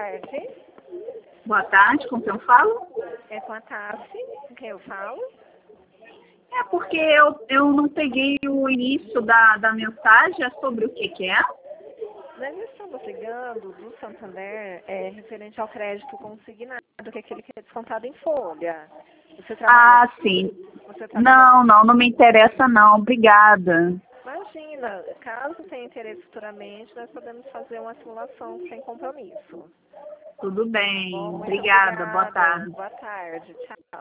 tarde. Boa tarde, com quem eu falo? É com a Tassi, com quem eu falo. É porque eu não peguei o início da mensagem, é sobre o que é? Nós estamos ligando do Santander referente ao crédito consignado, que é aquele que é descontado em folha. Você trabalha... Ah, sim. Você trabalha... Não me interessa não, obrigada. Imagina, caso tenha interesse futuramente, nós podemos fazer uma simulação sem compromisso. Tudo bem, Bom, muito obrigada, boa obrigada. tarde. Boa tarde, tchau.